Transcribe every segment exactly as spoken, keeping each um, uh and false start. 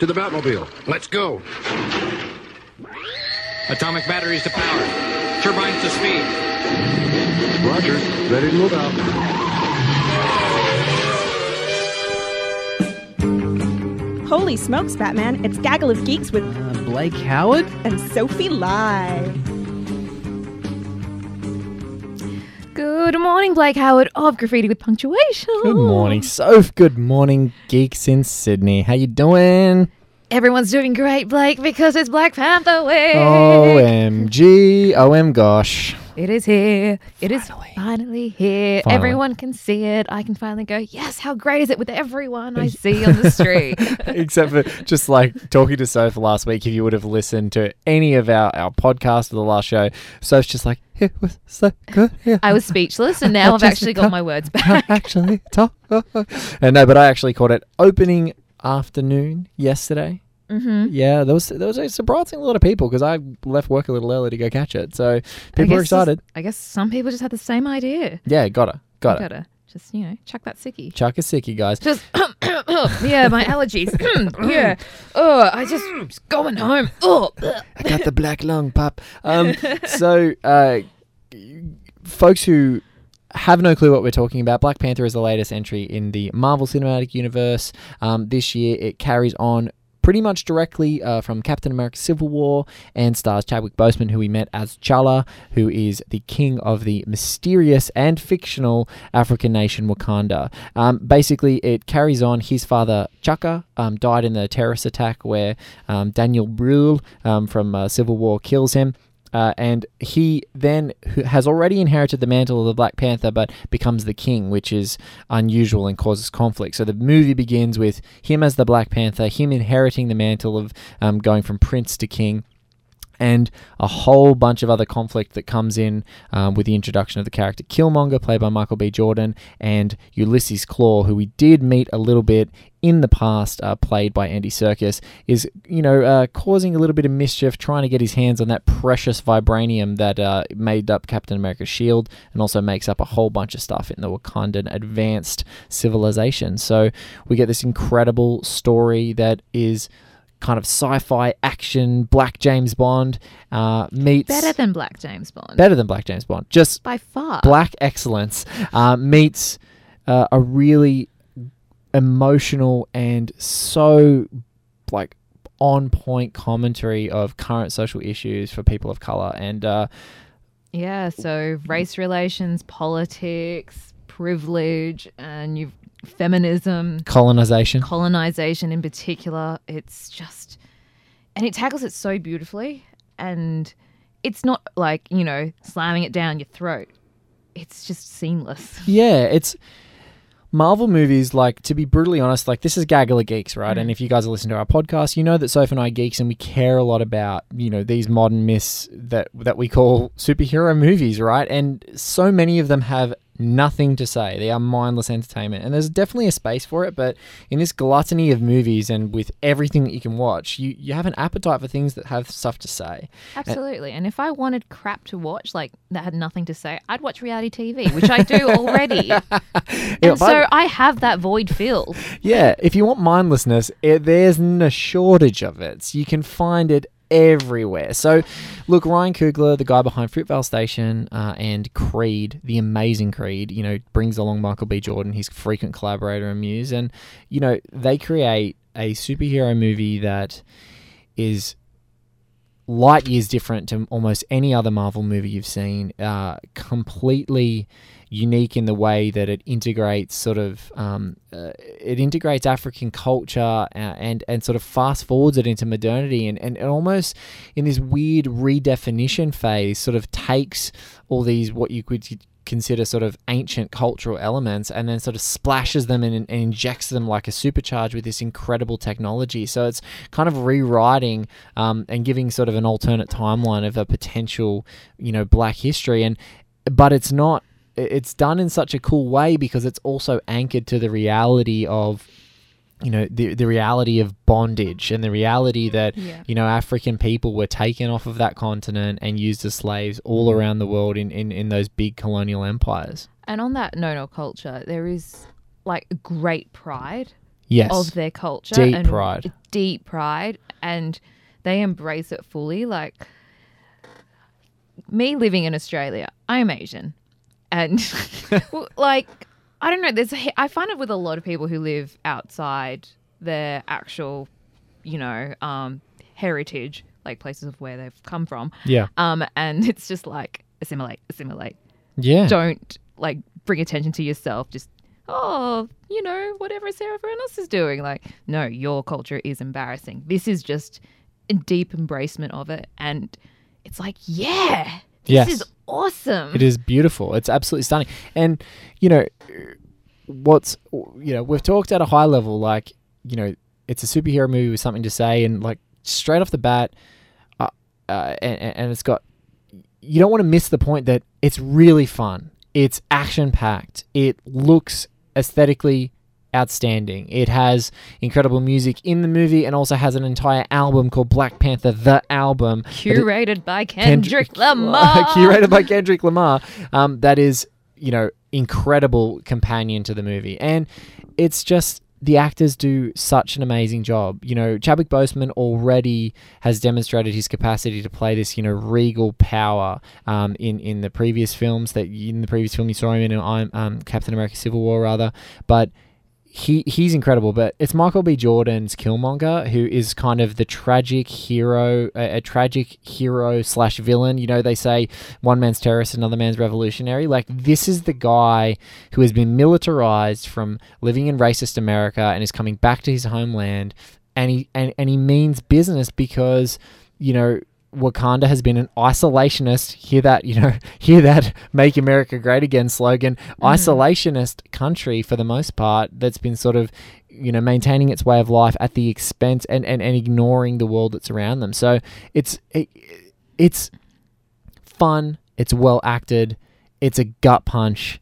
To the Batmobile. Let's go. Atomic batteries to power. Turbines to speed. Roger. Ready to move out. Holy smokes, Batman. It's Gaggle of Geeks with Uh, Blake Howard? and Sophie Live. Good morning, Blake Howard of Graffiti with Punctuation. Good morning, Soph. Good morning, geeks in Sydney. How you doing? Everyone's doing great, Blake, because it's Black Panther Week. O M G. O M gosh. It is here. It is Finally. finally here. Finally. Everyone can see it. I can finally go, yes, how great is it with everyone I see on the street. Except for just like talking to Soph last week, if you would have listened to any of our, our podcast or the last show, Soph's just like, it was so good. Yeah. I was speechless, and now I've actually got my words back. actually talk. And no, but I actually caught it opening afternoon yesterday. Mm-hmm. Yeah, there was there was a surprising lot of people because I left work a little early to go catch it. So people I are guess excited. just- I guess some people just had the same idea. Yeah, got it. Got it. Gotta just, you know, chuck that sickie. Chuck a sickie, guys. Just, yeah, my allergies. yeah. Oh, I just, just going home. Oh, I got the black lung, pup. Um, so, uh, folks who have no clue what we're talking about, Black Panther is the latest entry in the Marvel Cinematic Universe. Um, this year, it carries on pretty much directly uh, from Captain America Civil War and stars Chadwick Boseman, who we met as T'Challa, who is the king of the mysterious and fictional African nation Wakanda. Um, basically, it carries on his father, Chaka, um, died in the terrorist attack where um, Daniel Brühl um, from uh, Civil War kills him. Uh, and he then who has already inherited the mantle of the Black Panther, but becomes the king, which is unusual and causes conflict. So the movie begins with him as the Black Panther, him inheriting the mantle of um, going from prince to king, and a whole bunch of other conflict that comes in um, with the introduction of the character Killmonger, played by Michael B. Jordan, and Ulysses Klaue, who we did meet a little bit in the past, uh, played by Andy Serkis, is, you know, uh, causing a little bit of mischief, trying to get his hands on that precious vibranium that uh, made up Captain America's shield, and also makes up a whole bunch of stuff in the Wakandan advanced civilization. So we get this incredible story that is kind of sci-fi action, Black James Bond uh, meets... better than Black James Bond. Better than Black James Bond. Just By far. Black excellence uh, meets uh, a really emotional and so like on-point commentary of current social issues for people of color. And uh, Yeah, so race relations, politics, privilege, and you've feminism, colonization. colonization in particular. It's just, and it tackles it so beautifully, and it's not like, you know, slamming it down your throat. It's just seamless. Yeah, it's... Marvel movies, like, to be brutally honest, like, this is Gaggle of Geeks, right? Mm. And if you guys listen to our podcast, you know that Soph and I are geeks and we care a lot about, you know, these modern myths that, that we call superhero movies, right? And so many of them have nothing to say. They are mindless entertainment. And there's definitely a space for it, but in this gluttony of movies and with everything that you can watch, you, you have an appetite for things that have stuff to say. Absolutely. And if I wanted crap to watch, like, that had nothing to say, I'd watch reality T V, which I do already. Yeah, And so but- I have that void filled. Yeah, if you want mindlessness, it, there's no shortage of it. So you can find it everywhere. So, look, Ryan Coogler, the guy behind Fruitvale Station uh, and Creed, the amazing Creed, you know, brings along Michael B. Jordan, his frequent collaborator and muse, and, you know, they create a superhero movie that is light years different to almost any other Marvel movie you've seen, uh, completely unique in the way that it integrates sort of um, uh, it integrates African culture uh, and and sort of fast forwards it into modernity, and, and, and almost in this weird redefinition phase sort of takes all these what you could consider sort of ancient cultural elements and then sort of splashes them and, and injects them like a supercharge with this incredible technology. So it's kind of rewriting um, and giving sort of an alternate timeline of a potential, you know, black history. And but it's not, it's done in such a cool way because it's also anchored to the reality of, you know, the the reality of bondage and the reality that, Yeah. you know, African people were taken off of that continent and used as slaves all around the world in, in, in those big colonial empires. And on that note of culture, there is like great pride Yes. of their culture. Deep and pride. deep pride, and they embrace it fully. Like me living in Australia, I'm Asian, and well, like I don't know. There's a, I find it with a lot of people who live outside their actual, you know, um, heritage, like places of where they've come from. Yeah. Um, and it's just like assimilate, assimilate. Yeah. Don't like bring attention to yourself. Just oh, you know, whatever everyone else is doing. Like, no, your culture is embarrassing. This is just a deep embracement of it, and it's like, yeah, this Yes. is awesome. It is beautiful. It's absolutely stunning. And, you know, what's, you know, we've talked at a high level, like, you know, it's a superhero movie with something to say, and like straight off the bat, uh, uh, and, and it's got, you don't want to miss the point that it's really fun. It's action packed. It looks aesthetically outstanding. It has incredible music in the movie, and also has an entire album called Black Panther, the album. Curated by Kendrick Lamar. Curated by Kendrick Lamar. Um, that is, you know, incredible companion to the movie. And it's just, the actors do such an amazing job. You know, Chadwick Boseman already has demonstrated his capacity to play this, you know, regal power um, in, in the previous films, that in the previous film you saw him in, um, Captain America Civil War, rather. But He he's incredible, but it's Michael B. Jordan's Killmonger, who is kind of the tragic hero, a, a tragic hero slash villain. You know, they say one man's terrorist, another man's revolutionary. Like, this is the guy who has been militarized from living in racist America and is coming back to his homeland, and he and, and he means business because, you know, Wakanda has been an isolationist, hear that, you know, hear that Make America Great Again slogan, mm-hmm. isolationist country for the most part, that's been sort of, you know, maintaining its way of life at the expense and, and, and ignoring the world that's around them. So it's, it, it's fun, it's well acted, it's a gut punch,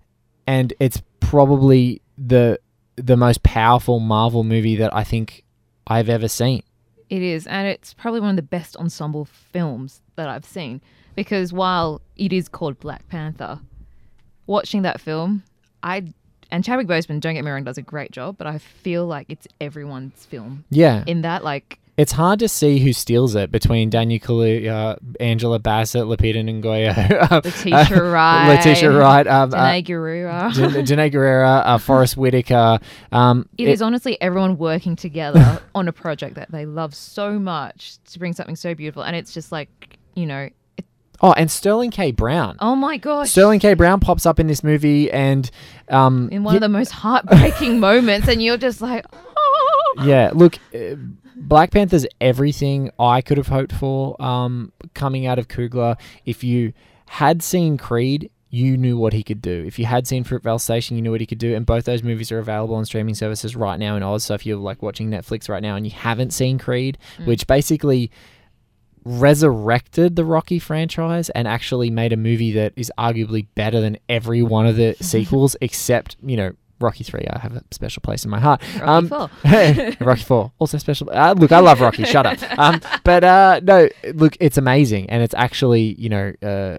and it's probably the, the most powerful Marvel movie that I think I've ever seen. It is, and it's probably one of the best ensemble films that I've seen, because while it is called Black Panther, watching that film, I and Chadwick Boseman, don't get me wrong, does a great job, but I feel like it's everyone's film. Yeah. In that, like, it's hard to see who steals it between Daniel Kaluuya, Angela Bassett, Lupita Nyong'o, Letitia uh, Wright, Letitia Wright, um, Janae uh, Guerrera, Jan- Janae Guerrera, uh, Forrest Whitaker. Um, it, it is honestly everyone working together on a project that they love so much to bring something so beautiful, and it's just like, you know. It, oh, and Sterling K. Brown. Oh my gosh. Sterling K. Brown pops up in this movie, and um, in one y- of the most heartbreaking moments, and you're just like, oh. Yeah, look. Uh, Black Panther's everything I could have hoped for um, coming out of Coogler. If you had seen Creed, you knew what he could do. If you had seen Fruitvale Station, you knew what he could do. And both those movies are available on streaming services right now in Oz. So if you're like watching Netflix right now and you haven't seen Creed, mm. which basically resurrected the Rocky franchise and actually made a movie that is arguably better than every one of the sequels, except, you know, Rocky three, I have a special place in my heart. Rocky um, four. Rocky four, also special. Uh, look, I love Rocky. Shut up. Um, but uh, no, look, it's amazing, and it's actually, you know, uh,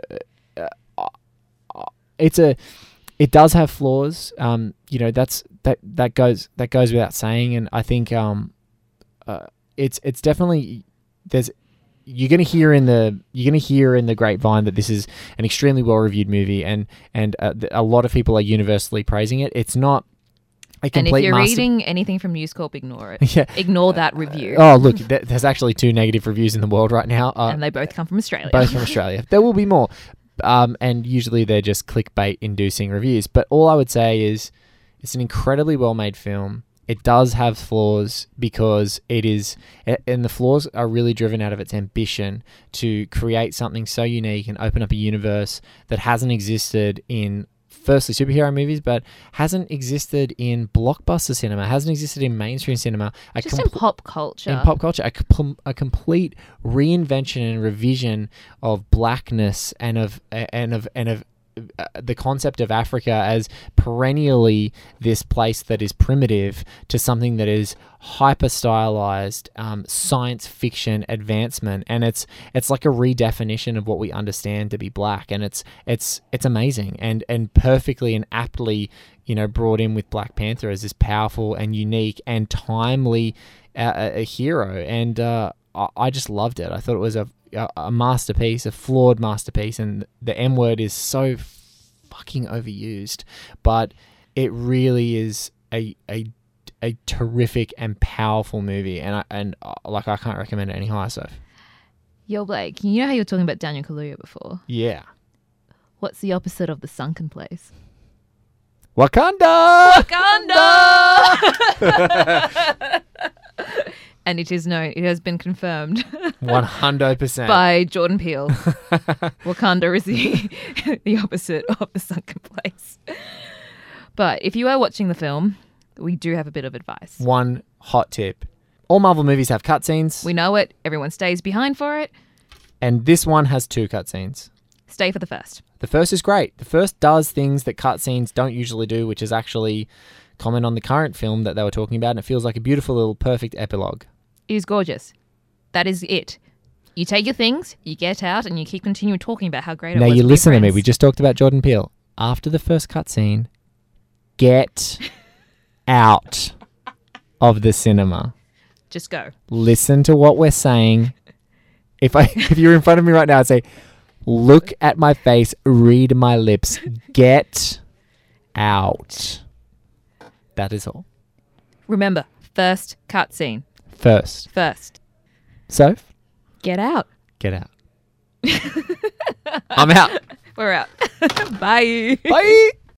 uh, uh, it's a, it does have flaws. Um, you know, that's that that goes that goes without saying, and I think um, uh, it's it's definitely there's. You're gonna hear in the you're gonna hear in the grapevine that this is an extremely well reviewed movie, and and uh, a lot of people are universally praising it. It's not a complete. And if you're master- reading anything from News Corp, ignore it. yeah. Ignore that review. Oh, look, th- there's actually two negative reviews in the world right now, uh, and they both come from Australia. both from Australia. There will be more, um, and usually they're just clickbait-inducing reviews. But all I would say is, it's an incredibly well-made film. It does have flaws because it is, and the flaws are really driven out of its ambition to create something so unique and open up a universe that hasn't existed in, firstly, superhero movies, but hasn't existed in blockbuster cinema, hasn't existed in mainstream cinema. A Just compl- in pop culture. In pop culture, a, com- a complete reinvention and revision of blackness and of and of and of uh, the concept of Africa as perennially this place that is primitive to something that is hyper stylized um, science fiction advancement, and it's it's like a redefinition of what we understand to be black, and it's it's it's amazing and and perfectly and aptly, you know, brought in with Black Panther as this powerful and unique and timely uh, a, a hero, and uh, I, I just loved it. I thought it was a a masterpiece, a flawed masterpiece, and the M word is so fucking overused, but it really is a a a terrific and powerful movie, and I and uh, like I can't recommend it any higher. So, Yo, Blake, you know how you were talking about Daniel Kaluuya before? yeah, What's the opposite of the sunken place? Wakanda. Wakanda! And it is known, it has been confirmed One hundred percent by Jordan Peele. Wakanda is the, the opposite of the sunken place. But if you are watching the film, we do have a bit of advice. One hot tip: all Marvel movies have cutscenes, We know it. Everyone stays behind for it. and this one has two cutscenes. Stay for the first. The first is great. The first does things that cutscenes don't usually do, which is actually comment on the current film that they were talking about, and it feels like a beautiful little perfect epilogue. It is gorgeous. That is it. You take your things, you get out, and you keep continuing talking about how great it Now was. you with your listen to me. friends. We just talked about Jordan Peele. After the first cutscene, get out of the cinema. Just go. Listen to what we're saying. If I, if you're in front of me right now, I'd say, look at my face, read my lips, get out. That is all. Remember, first cutscene. First. First. So, Get out. get out. I'm out. We're out. Bye. Bye.